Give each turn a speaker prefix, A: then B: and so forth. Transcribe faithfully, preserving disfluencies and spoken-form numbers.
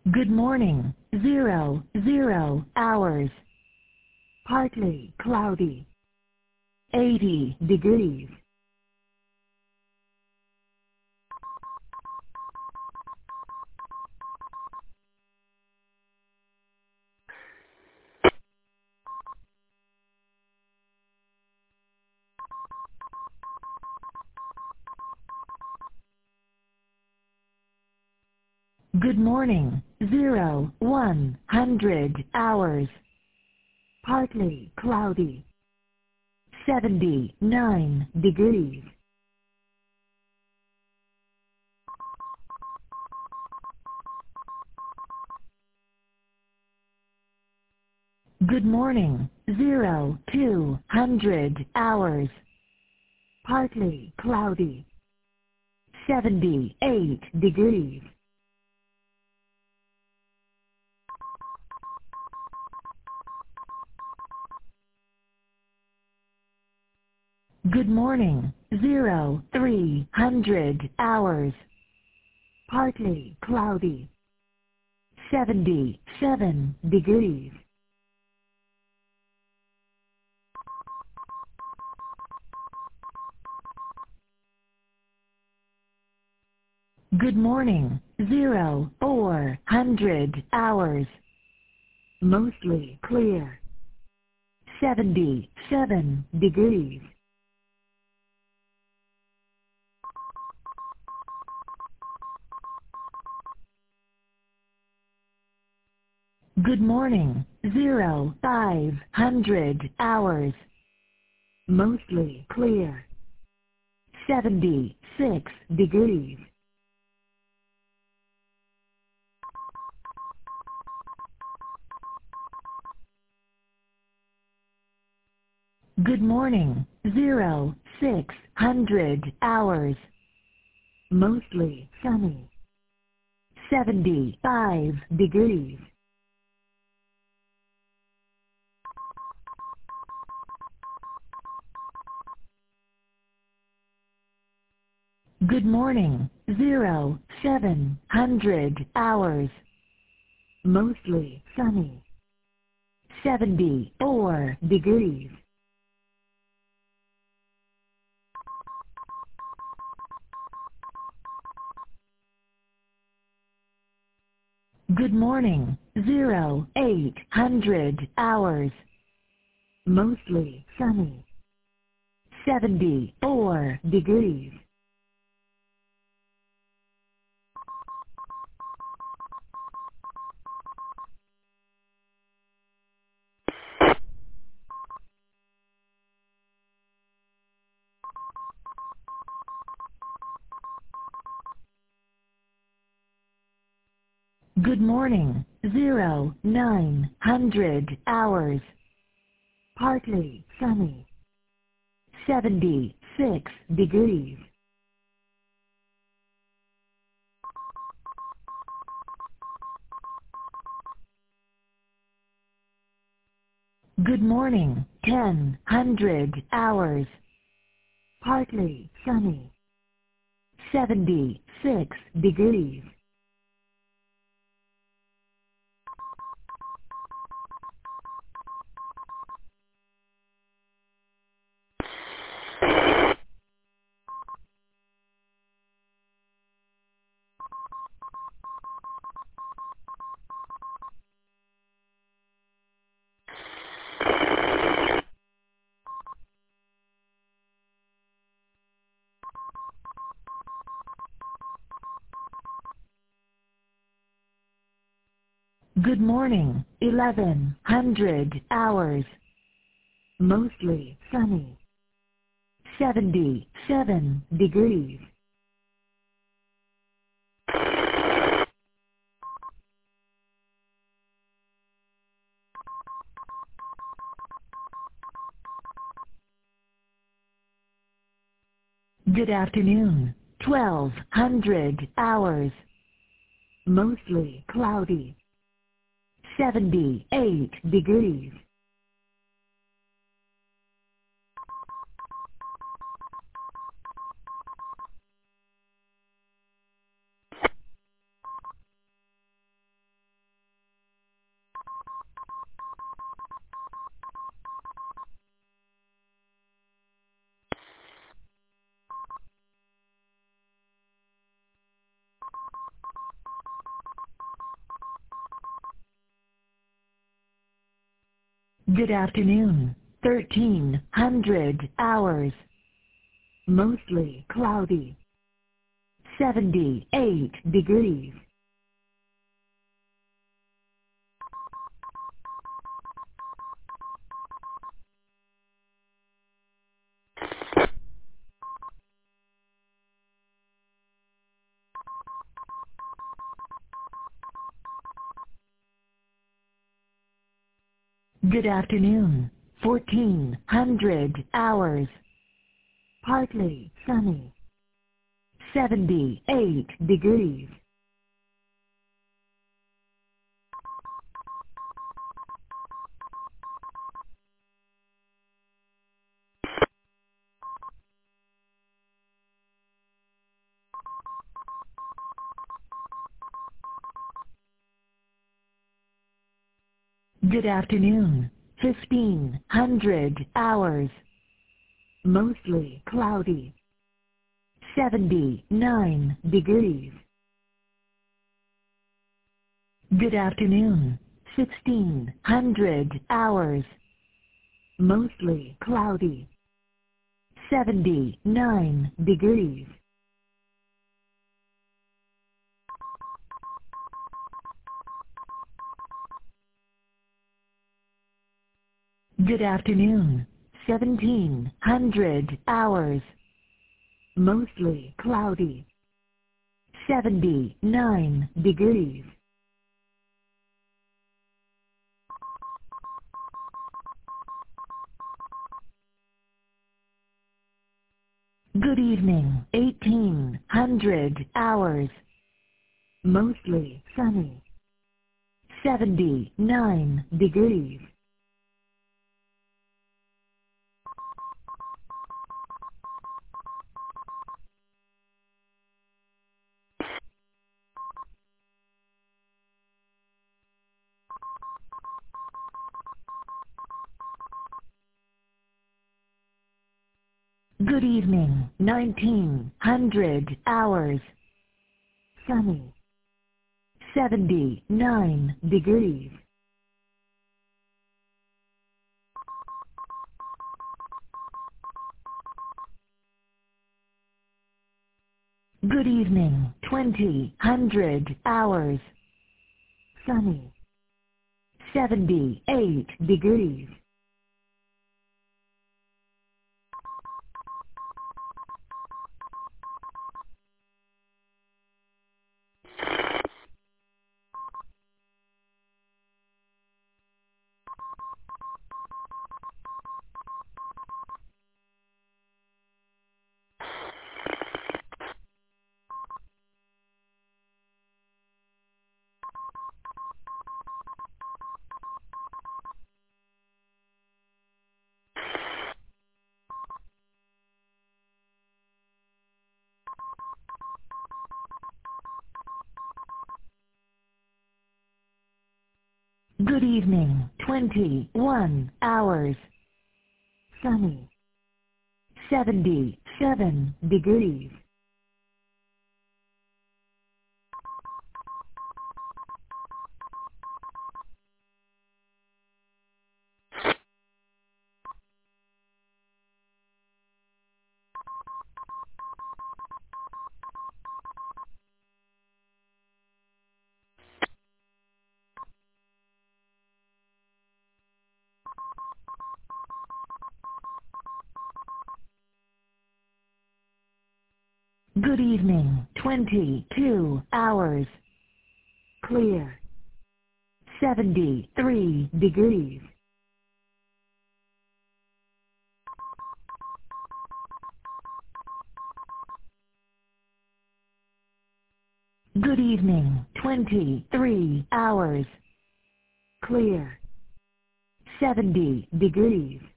A: Good morning. Zero, zero hours. Partly cloudy. eighty degrees. Good morning. Zero, one hundred hours. Partly cloudy. seventy-nine degrees. Good morning. Zero, two hundred hours. Partly cloudy. seventy-eight degrees. Good morning. Zero, three hundred hours. Partly cloudy. seventy-seven degrees. Good morning. Zero, four hundred hours. Mostly clear. seventy-seven degrees. Good morning. Zero, five hundred hours. Mostly clear. seventy-six degrees. Good morning. Zero, six hundred hours. Mostly sunny. seventy-five degrees. Good morning. Zero, seven hundred hours. Mostly sunny. seventy-four degrees. Good morning. Zero, eight hundred hours. Mostly sunny. seventy-four degrees. Good morning. Zero, nine hundred hours. Partly sunny. seventy-six degrees. Good morning. Ten hundred hours. Partly sunny. seventy-six degrees. Good morning. Eleven hundred hours. Mostly sunny. seventy-seven degrees. Good afternoon. Twelve hundred hours. Mostly cloudy. seventy-eight degrees. Good afternoon. thirteen hundred hours. Mostly cloudy. seventy-eight degrees. Good afternoon. fourteen hundred hours. Partly sunny. seventy-eight degrees. Good afternoon. fifteen hundred hours. Mostly cloudy. seventy-nine degrees. Good afternoon. sixteen hundred hours. Mostly cloudy. seventy-nine degrees. Good afternoon. seventeen hundred hours. Mostly cloudy. seventy-nine degrees. Good evening. eighteen hundred hours. Mostly sunny. seventy-nine degrees. Good evening. nineteen hundred hours. Sunny. seventy-nine degrees. Good evening. twenty hundred hours. Sunny. seventy-eight degrees. Good evening. twenty-one hours. Sunny. seventy-seven degrees. Good evening. twenty-two hours. Clear. seventy-three degrees. Good evening. twenty-three hours. Clear. seventy degrees.